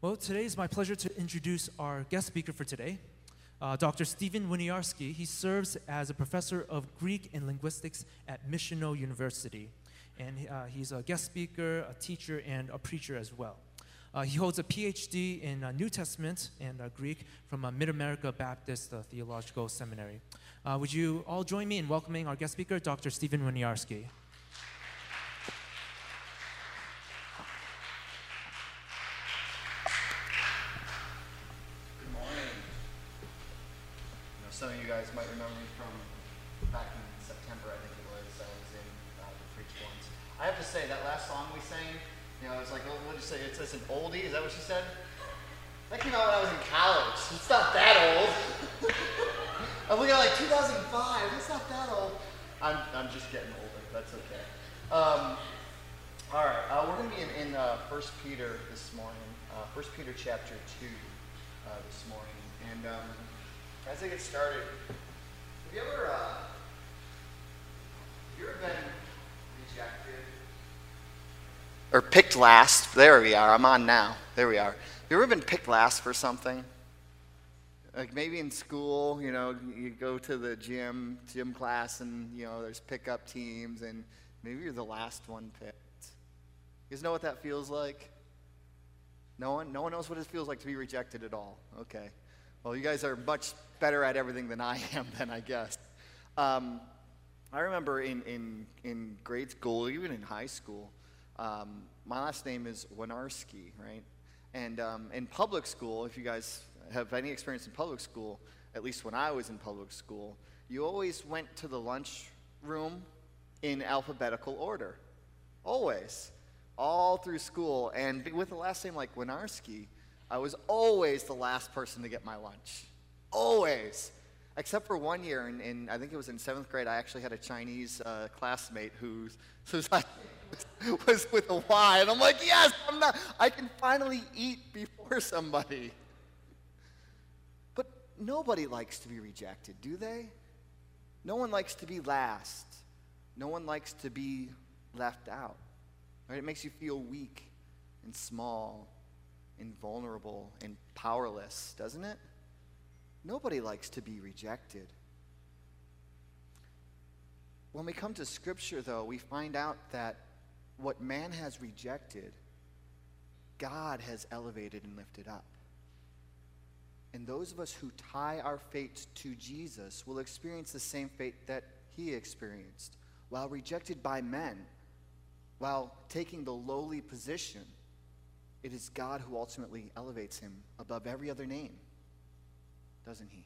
Well, today is my pleasure to introduce our guest speaker for today, Dr. Stephen Winiarski. He serves as a professor of Greek and linguistics at Michiano University. And he's a guest speaker, a teacher, and a preacher as well. He holds a PhD in New Testament and Greek from Mid-America Baptist Theological Seminary. Would you all join me in welcoming our guest speaker, Dr. Stephen Winiarski? Some of you guys might remember me from back in September, I think it was. I was in the Preach once. I have to say, that last song we sang, it was like, what did you say? It's an oldie, is that what you said? That came out when I was in college. It's not that old. I'm looking at like 2005. It's not that old. I'm just getting older. That's okay. All right, we're going to be in 1 Peter this morning. 1 Peter chapter 2 this morning. And as I get started, have you ever been rejected? Or picked last? There we are. I'm on now. There we are. Have you ever been picked last for something? Like maybe in school, you go to the gym class, and there's pickup teams, and maybe you're the last one picked. You guys know what that feels like? No one knows what it feels like to be rejected at all. Okay. Well, you guys are much better at everything than I am, then, I guess. I remember in grade school, even in high school, my last name is Winiarski, right? And in public school, if you guys have any experience in public school, at least when I was in public school, you always went to the lunch room in alphabetical order. Always. All through school. And with the last name like Winiarski, I was always the last person to get my lunch. Always. Except for one year, I think it was in 7th grade, I actually had a Chinese classmate whose last name was with a Y. And I'm like, yes, I can finally eat before somebody. But nobody likes to be rejected, do they? No one likes to be last. No one likes to be left out. Right? It makes you feel weak and small and vulnerable and powerless, doesn't it? Nobody likes to be rejected. When we come to Scripture, though, we find out that what man has rejected, God has elevated and lifted up. And those of us who tie our fate to Jesus will experience the same fate that he experienced. While rejected by men, while taking the lowly position, it is God who ultimately elevates him above every other name, doesn't he?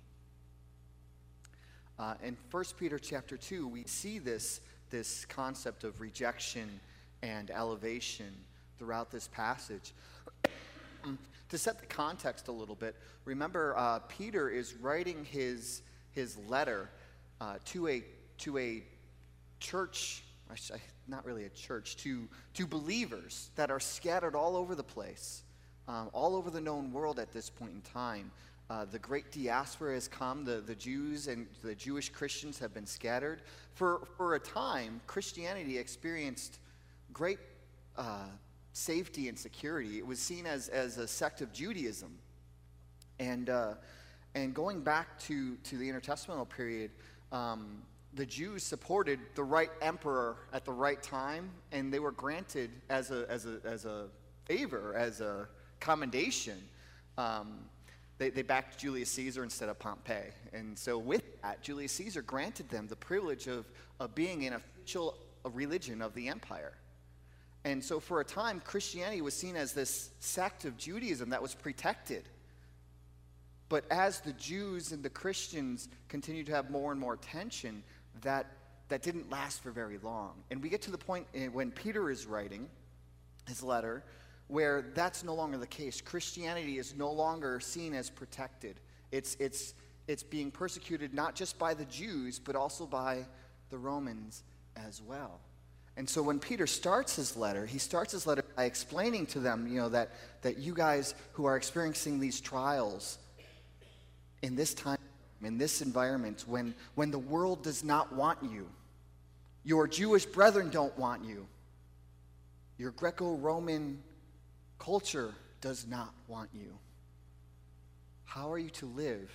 In 1 Peter chapter 2, we see this concept of rejection and elevation throughout this passage. To set the context a little bit, remember Peter is writing his letter to a church, not really a church, to believers that are scattered all over the place, all over the known world at this point in time. The great diaspora has come. The Jews and the Jewish Christians have been scattered. For a time, Christianity experienced great safety and security. It was seen as a sect of Judaism. And going back to the intertestamental period, the Jews supported the right emperor at the right time, and they were granted as a favor, as a commendation. They backed Julius Caesar instead of Pompey. And so with that, Julius Caesar granted them the privilege of being an official religion of the empire. And so for a time, Christianity was seen as this sect of Judaism that was protected. But as the Jews and the Christians continued to have more and more tension, that didn't last for very long. And we get to the point when Peter is writing his letter where that's no longer the case. Christianity is no longer seen as protected. It's being persecuted not just by the Jews, but also by the Romans as well. And so when Peter starts his letter, he starts his letter by explaining to them, that you guys who are experiencing these trials in this time, in this environment, when the world does not want you, your Jewish brethren don't want you, your Greco-Roman culture does not want you. How are you to live?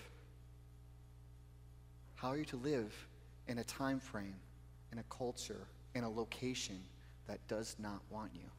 How are you to live in a time frame, in a culture, in a location that does not want you?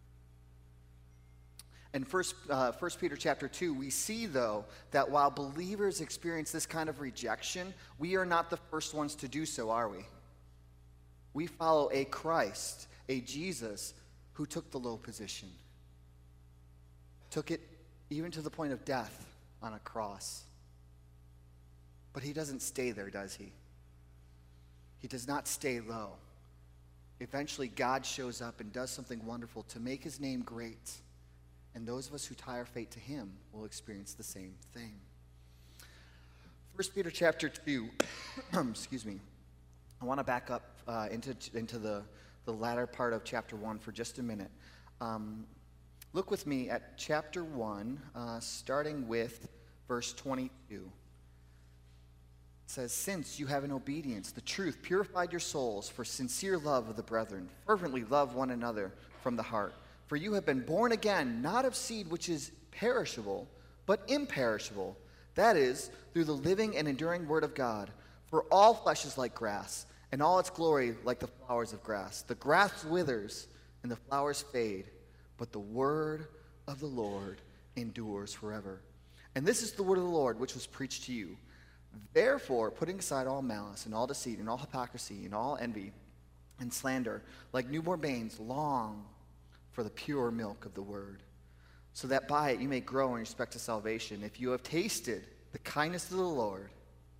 In 1 Peter chapter 2, we see, though, that while believers experience this kind of rejection, we are not the first ones to do so, are we? We follow a Christ, a Jesus, who took the low position. Took it even to the point of death on a cross. But he doesn't stay there, does he? He does not stay low. Eventually, God shows up and does something wonderful to make his name great. And those of us who tie our fate to him will experience the same thing. 1 Peter chapter 2, excuse me. I want to back up into the latter part of chapter 1 for just a minute. Look with me at chapter 1, starting with verse 22. It says, "Since you have in obedience the truth purified your souls for sincere love of the brethren, fervently love one another from the heart. For you have been born again, not of seed which is perishable, but imperishable. That is, through the living and enduring word of God. For all flesh is like grass, and all its glory like the flowers of grass. The grass withers, and the flowers fade, but the word of the Lord endures forever. And this is the word of the Lord, which was preached to you. Therefore, putting aside all malice, and all deceit, and all hypocrisy, and all envy, and slander, like newborn babes, long for the pure milk of the word, so that by it you may grow in respect to salvation, if you have tasted the kindness of the Lord."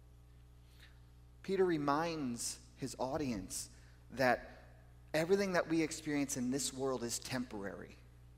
Peter reminds his audience that everything that we experience in this world is temporary.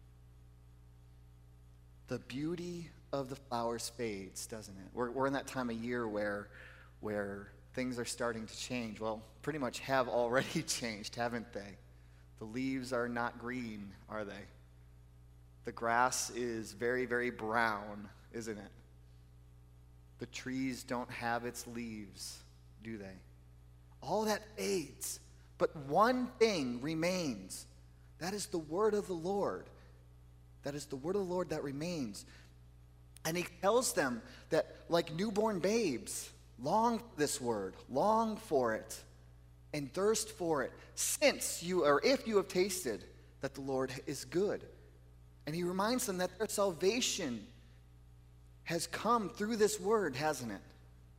The beauty of the flowers fades, doesn't it? We're in that time of year where things are starting to change. Well, pretty much have already changed, haven't they? The leaves are not green, are they? The grass is very, very brown, isn't it? The trees don't have its leaves, do they? All that fades, but one thing remains. That is the word of the Lord. That is the word of the Lord that remains. And he tells them that, like newborn babes, long for this word, long for it, and thirst for it, since you, or if you have tasted that the Lord is good. And he reminds them that their salvation has come through this word, hasn't it?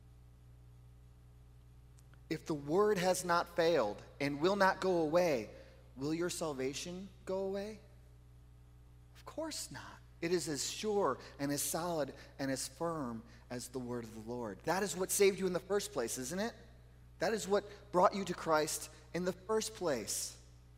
If the word has not failed and will not go away, will your salvation go away? Of course not. It is as sure and as solid and as firm as the word of the Lord. That is what saved you in the first place, isn't it? That is what brought you to Christ in the first place.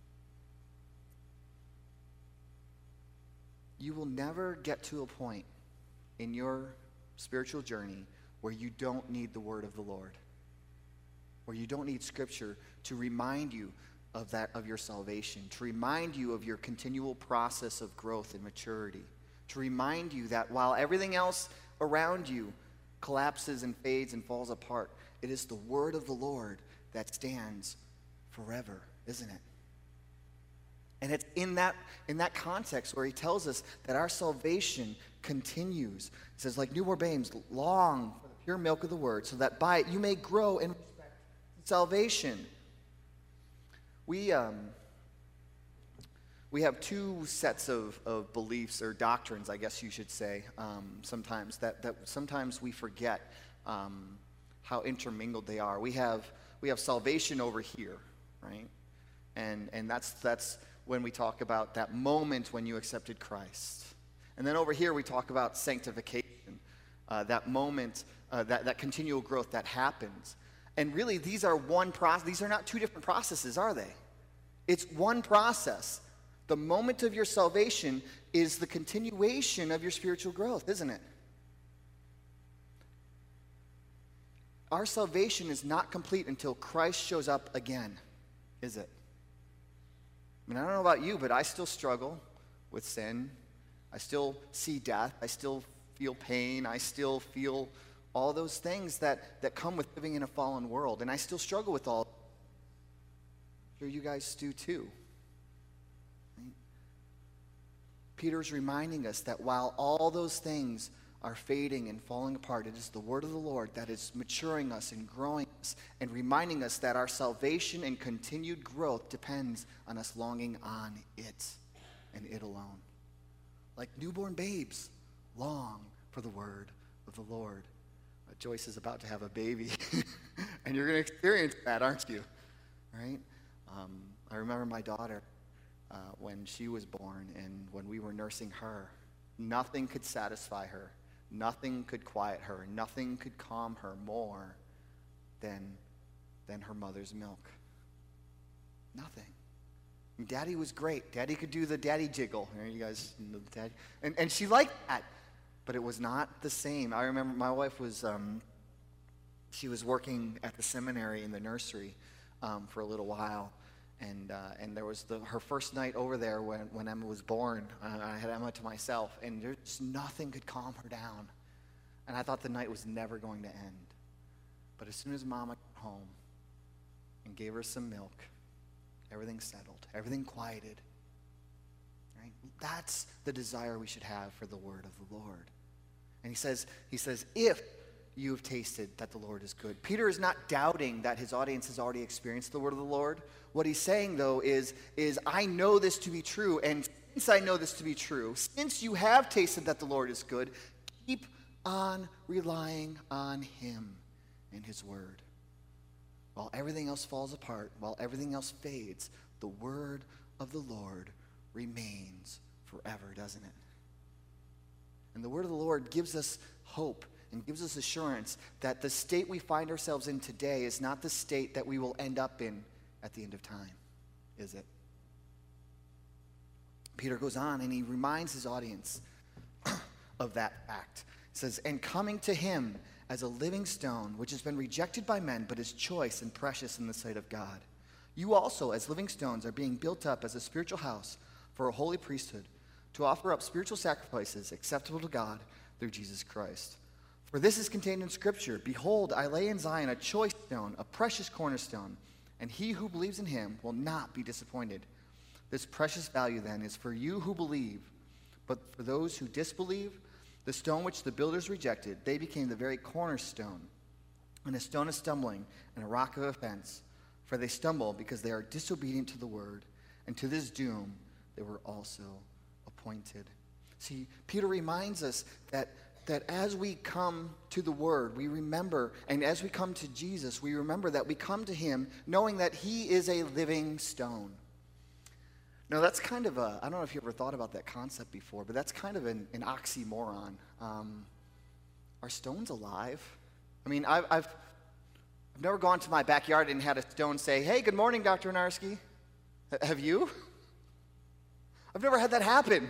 You will never get to a point in your spiritual journey where you don't need the word of the Lord, where you don't need Scripture to remind you of that, of your salvation, to remind you of your continual process of growth and maturity, to remind you that while everything else around you collapses and fades and falls apart, it is the word of the Lord that stands forever, isn't it? And it's in that context where he tells us that our salvation continues. He says, like newborn babes, long for the pure milk of the word, so that by it you may grow in respect to salvation. We have two sets of beliefs or doctrines, I guess you should say, sometimes, that sometimes we forget how intermingled they are. We have salvation over here, right? And that's when we talk about that moment when you accepted Christ. And then over here we talk about sanctification, that moment, that continual growth that happens. And really, these are one process. These are not two different processes, are they? It's one process. The moment of your salvation is the continuation of your spiritual growth, isn't it? Our salvation is not complete until Christ shows up again, is it? I mean, I don't know about you, but I still struggle with sin. I still see death. I still feel pain. I still feel all those things that come with living in a fallen world. And I still struggle with all. I'm sure you guys do too. Right? Peter's reminding us that while all those things are fading and falling apart, it is the word of the Lord that is maturing us and growing us and reminding us that our salvation and continued growth depends on us longing on it and it alone. Like newborn babes long for the word of the Lord. Joyce is about to have a baby, and you're going to experience that, aren't you? Right? I remember my daughter when she was born and when we were nursing her. Nothing could satisfy her. Nothing could quiet her. Nothing could calm her more than her mother's milk. Nothing. And Daddy was great. Daddy could do the daddy jiggle. You guys know the daddy. And she liked that. But it was not the same. I remember my wife was, she was working at the seminary in the nursery for a little while. And there was her first night over there when Emma was born. I had Emma to myself, and there's nothing could calm her down. And I thought the night was never going to end. But as soon as Mama got home and gave her some milk, everything settled, everything quieted. Right? That's the desire we should have for the word of the Lord. And he says, if you have tasted that the Lord is good. Peter is not doubting that his audience has already experienced the word of the Lord. What he's saying, though, is I know this to be true, and since I know this to be true, since you have tasted that the Lord is good, keep on relying on him and his word. While everything else falls apart, while everything else fades, the word of the Lord remains forever, doesn't it? And the word of the Lord gives us hope and gives us assurance that the state we find ourselves in today is not the state that we will end up in at the end of time, is it? Peter goes on and he reminds his audience of that fact. He says, and coming to him as a living stone, which has been rejected by men, but is choice and precious in the sight of God. You also, as living stones, are being built up as a spiritual house for a holy priesthood, to offer up spiritual sacrifices acceptable to God through Jesus Christ. For this is contained in Scripture, behold, I lay in Zion a choice stone, a precious cornerstone, and he who believes in him will not be disappointed. This precious value, then, is for you who believe, but for those who disbelieve, the stone which the builders rejected, they became the very cornerstone, and a stone of stumbling and a rock of offense. For they stumble because they are disobedient to the word, and to this doom they were also appointed. See, Peter reminds us that as we come to the word, we remember, and as we come to Jesus, we remember that we come to him knowing that he is a living stone. Now, that's kind of I don't know if you ever thought about that concept before, but that's kind of an oxymoron. Are stones alive? I mean, I've never gone to my backyard and had a stone say, hey, good morning, Dr. Winiarski. Have you? I've never had that happen.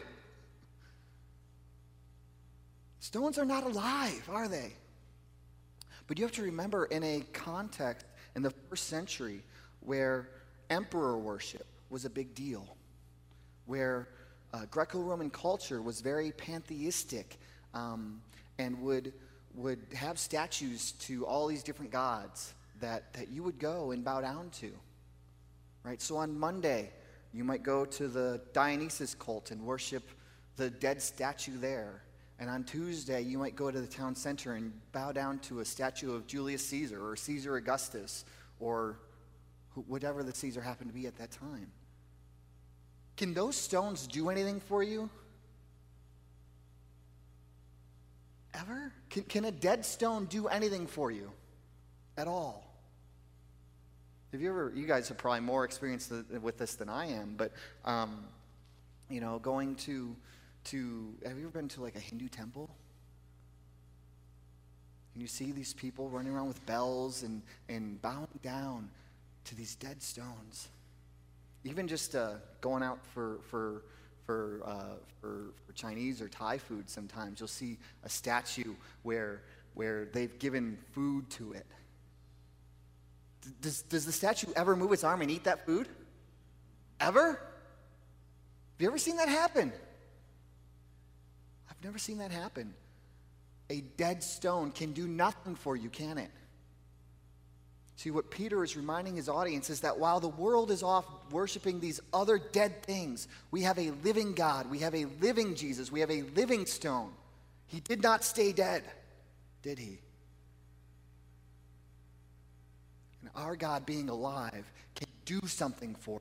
Stones are not alive, are they? But you have to remember, in a context in the first century where emperor worship was a big deal, where Greco-Roman culture was very pantheistic and would have statues to all these different gods that you would go and bow down to. Right? So on Monday, you might go to the Dionysus cult and worship the dead statue there. And on Tuesday, you might go to the town center and bow down to a statue of Julius Caesar or Caesar Augustus or whatever the Caesar happened to be at that time. Can those stones do anything for you? Ever? Can a dead stone do anything for you at all? You guys have probably more experience with this than I am, but, going to, have you ever been to like a Hindu temple? And you see these people running around with bells and bowing down to these dead stones. Even just going out for Chinese or Thai food sometimes, you'll see a statue where they've given food to it. Does the statue ever move its arm and eat that food? Ever? Have you ever seen that happen? I've never seen that happen. A dead stone can do nothing for you, can it? See, what Peter is reminding his audience is that while the world is off worshiping these other dead things, we have a living God. We have a living Jesus. We have a living stone. He did not stay dead, did he? And our God, being alive, can do something for us.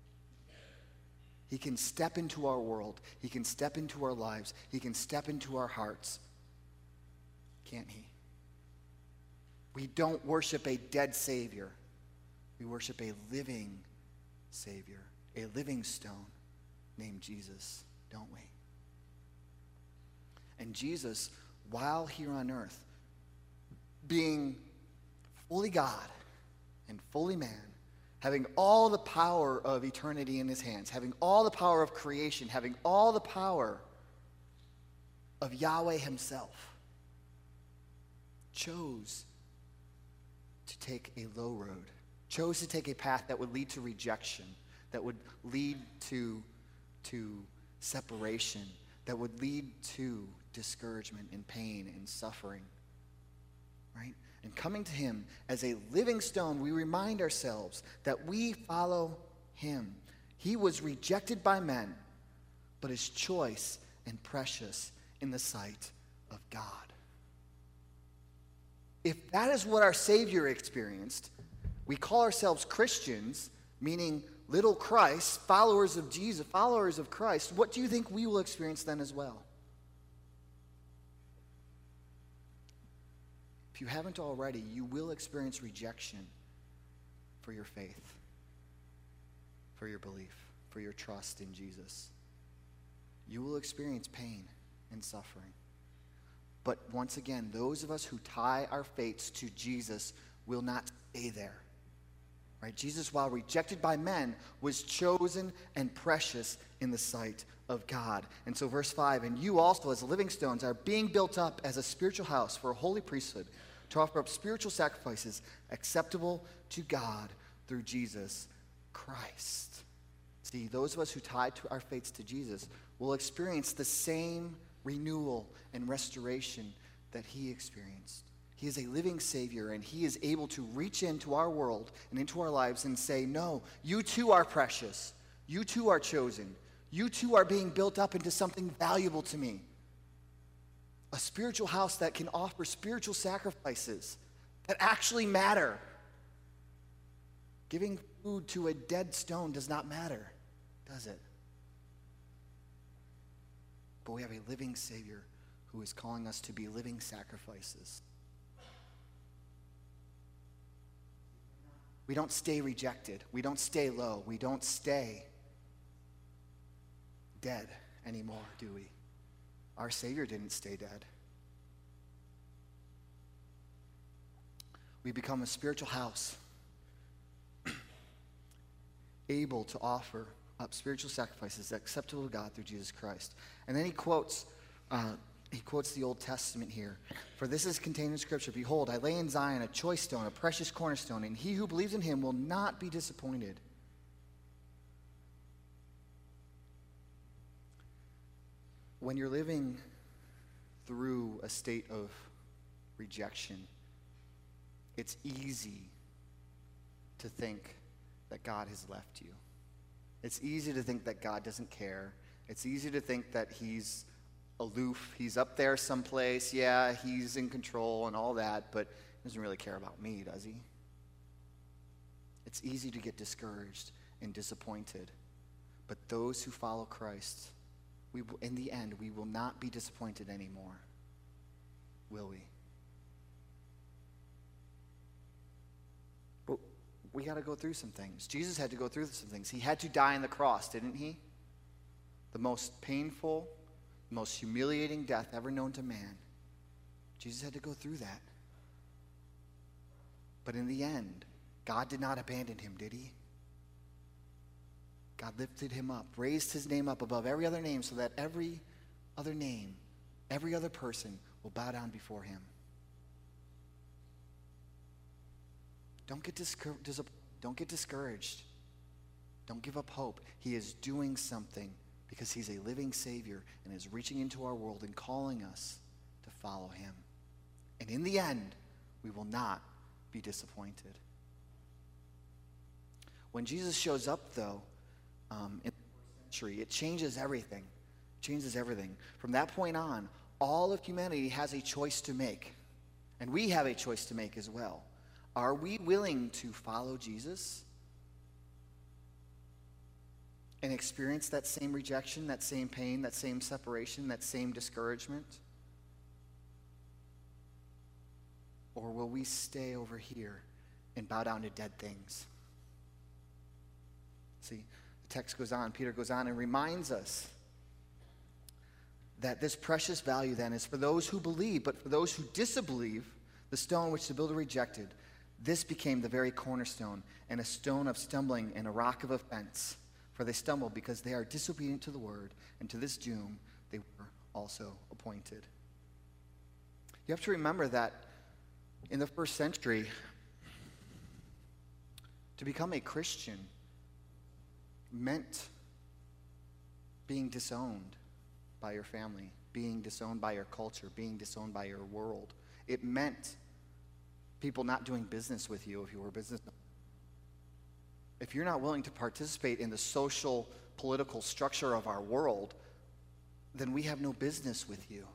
He can step into our world. He can step into our lives. He can step into our hearts. Can't he? We don't worship a dead Savior. We worship a living Savior, a living stone named Jesus, don't we? And Jesus, while here on earth, being fully God and fully man, having all the power of eternity in his hands, having all the power of creation, having all the power of Yahweh himself, chose to take a low road, chose to take a path that would lead to rejection, that would lead to separation, that would lead to discouragement and pain and suffering, right? And coming to him as a living stone, we remind ourselves that we follow him. He was rejected by men, but is choice and precious in the sight of God. If that is what our Savior experienced, we call ourselves Christians, meaning little Christ, followers of Jesus, followers of Christ. What do you think we will experience then as well? If you haven't already, you will experience rejection for your faith, for your belief, for your trust in Jesus. You will experience pain and suffering. But once again, those of us who tie our fates to Jesus will not stay there. Right? Jesus, while rejected by men, was chosen and precious in the sight of God. And so verse 5, and you also as living stones are being built up as a spiritual house for a holy priesthood to offer up spiritual sacrifices acceptable to God through Jesus Christ. See, those of us who tie to our fates to Jesus will experience the same renewal and restoration that he experienced. He is a living Savior, and he is able to reach into our world and into our lives and say, no, you too are precious. You too are chosen. You too are being built up into something valuable to me. A spiritual house that can offer spiritual sacrifices that actually matter. Giving food to a dead stone does not matter, does it? But we have a living Savior who is calling us to be living sacrifices. We don't stay rejected. We don't stay low. We don't stay dead anymore, do we? Our Savior didn't stay dead. We become a spiritual house, able to offer up spiritual sacrifices acceptable to God through Jesus Christ. And then he quotes the Old Testament here. For this is contained in Scripture. Behold, I lay in Zion a choice stone, a precious cornerstone, and he who believes in him will not be disappointed. When you're living through a state of rejection, it's easy to think that God has left you. It's easy to think that God doesn't care. It's easy to think that he's aloof. He's up there someplace. Yeah, he's in control and all that, but he doesn't really care about me, does he? It's easy to get discouraged and disappointed. But those who follow Christ, in the end, we will not be disappointed anymore, will we? But we got to go through some things. Jesus had to go through some things. He had to die on the cross, didn't he? The most painful, most humiliating death ever known to man. Jesus had to go through that. But in the end, God did not abandon him, did he? God lifted him up, raised his name up above every other name so that every other name, every other person will bow down before him. Don't get discouraged. Don't give up hope. He is doing something because he's a living Savior and is reaching into our world and calling us to follow him. And in the end, we will not be disappointed. When Jesus shows up, though, in the first century, it changes everything. It changes everything. From that point on, all of humanity has a choice to make. And we have a choice to make as well. Are we willing to follow Jesus and experience that same rejection, that same pain, that same separation, that same discouragement? Or will we stay over here and bow down to dead things? See, the text goes on, Peter goes on and reminds us that this precious value then is for those who believe, but for those who disbelieve, the stone which the builder rejected, this became the very cornerstone, and a stone of stumbling and a rock of offense. For they stumble because they are disobedient to the word, and to this doom they were also appointed. You have to remember that in the first century, to become a Christian meant being disowned by your family, being disowned by your culture, being disowned by your world. It meant people not doing business with you if you were a businessman. If you're not willing to participate in the social, political structure of our world, then we have no business with you.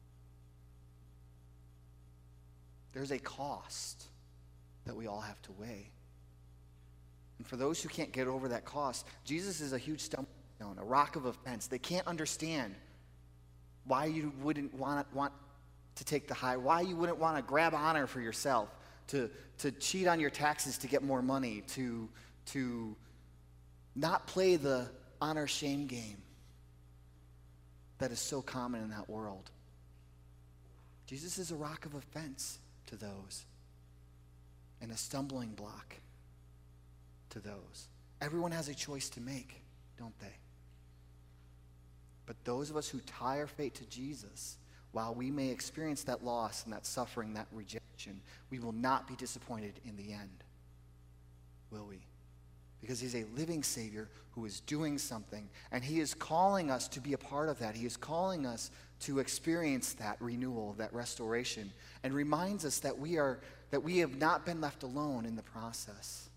There's a cost that we all have to weigh. And for those who can't get over that cost, Jesus is a huge stumbling stone, a rock of offense. They can't understand why you wouldn't want to take the high, why you wouldn't want to grab honor for yourself, to cheat on your taxes to get more money, to not play the honor-shame game that is so common in that world. Jesus is a rock of offense to those and a stumbling block to those. Everyone has a choice to make, don't they? But those of us who tie our fate to Jesus, while we may experience that loss and that suffering, that rejection, we will not be disappointed in the end, will we? Because he's a living Savior who is doing something, and he is calling us to be a part of that. He is calling us to experience that renewal, that restoration, and reminds us that we have not been left alone in the process.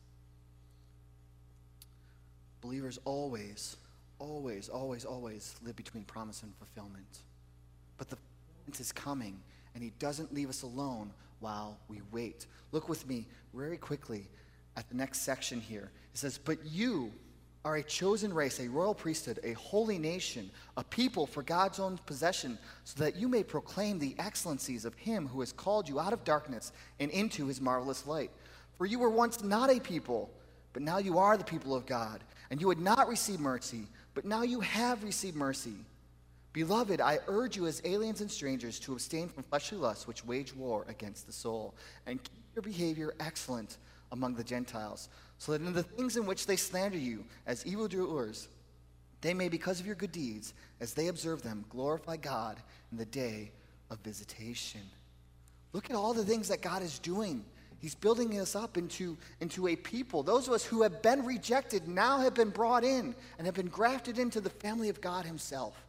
Believers always live between promise and fulfillment. But the fulfillment is coming, and he doesn't leave us alone while we wait. Look with me very quickly at the next section here. It says, "But you are a chosen race, a royal priesthood, a holy nation, a people for God's own possession, so that you may proclaim the excellencies of him who has called you out of darkness and into his marvelous light. For you were once not a people, but now you are the people of God. And you had not received mercy, but now you have received mercy. Beloved, I urge you as aliens and strangers to abstain from fleshly lusts which wage war against the soul, and keep your behavior excellent among the Gentiles, so that in the things in which they slander you as evildoers, they may, because of your good deeds, as they observe them, glorify God in the day of visitation." Look at all the things that God is doing. He's building us up into a people. Those of us who have been rejected now have been brought in and have been grafted into the family of God himself.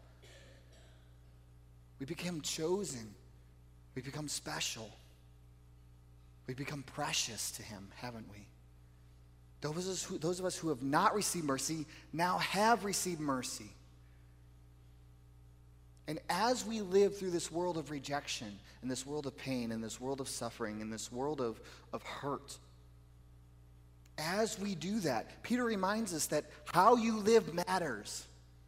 We become chosen. We become special. We become precious to him, haven't we? Those of us who have not received mercy now have received mercy. And as we live through this world of rejection, and this world of pain, and this world of suffering, and this world of hurt, as we do that, Peter reminds us that how you live matters.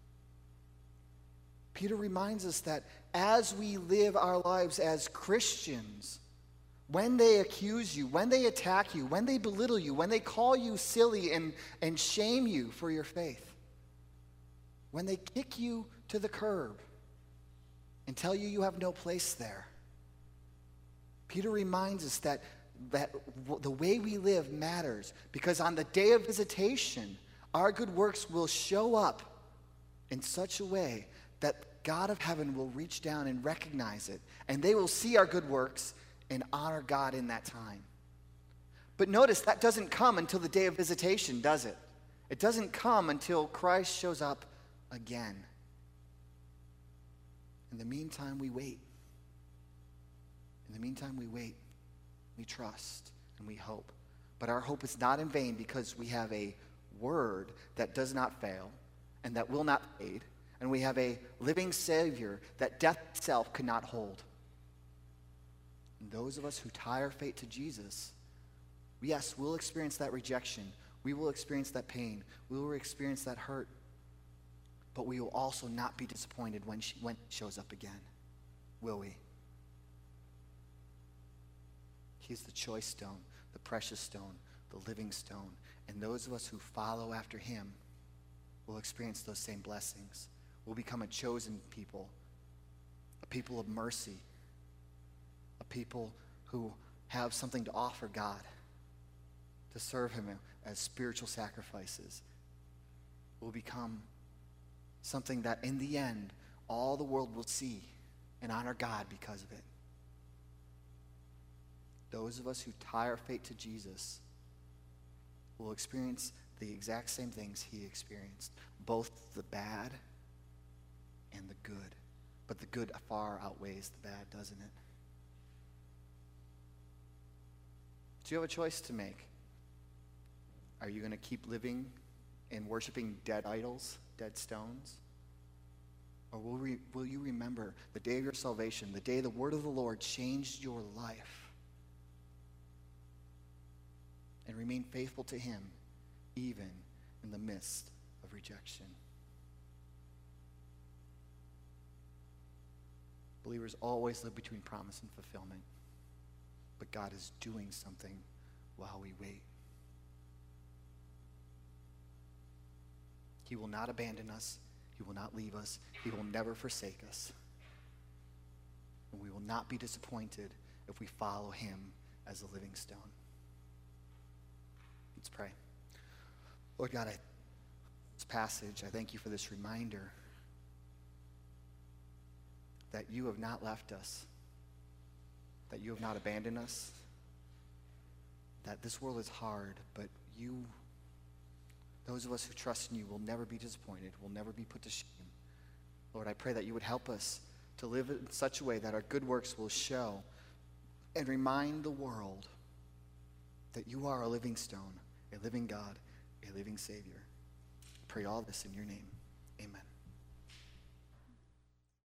Peter reminds us that as we live our lives as Christians, when they accuse you, when they attack you, when they belittle you, when they call you silly and shame you for your faith, when they kick you to the curb and tell you you have no place there, Peter reminds us that the way we live matters, because on the day of visitation, our good works will show up in such a way that God of heaven will reach down and recognize it, and they will see our good works and honor God in that time. But notice that doesn't come until the day of visitation, does it? It doesn't come until Christ shows up again. In the meantime, we wait. In the meantime, we wait. We trust and we hope. But our hope is not in vain, because we have a word that does not fail and that will not fade. And we have a living Savior that death itself could not hold. And those of us who tie our fate to Jesus, yes, we'll experience that rejection. We will experience that pain. We will experience that hurt. But we will also not be disappointed when she shows up again. Will we? He's the choice stone, the precious stone, the living stone. And those of us who follow after him will experience those same blessings. We'll become a chosen people, a people of mercy, a people who have something to offer God, to serve him as spiritual sacrifices. We'll become something that in the end, all the world will see and honor God because of it. Those of us who tie our fate to Jesus will experience the exact same things he experienced, both the bad and the good. But the good far outweighs the bad, doesn't it? So you have a choice to make. Are you going to keep living and worshiping dead idols, dead stones? Or will you remember the day of your salvation, the day the word of the Lord changed your life, and remain faithful to him even in the midst of rejection? Believers always live between promise and fulfillment, but God is doing something while we wait. He will not abandon us. He will not leave us. He will never forsake us. And we will not be disappointed if we follow him as a living stone. Let's pray. Lord God, this passage, I thank you for this reminder that you have not left us, that you have not abandoned us, that this world is hard, but you, those of us who trust in you, will never be disappointed, will never be put to shame. Lord, I pray that you would help us to live in such a way that our good works will show and remind the world that you are a living stone, a living God, a living Savior. I pray all this in your name. Amen.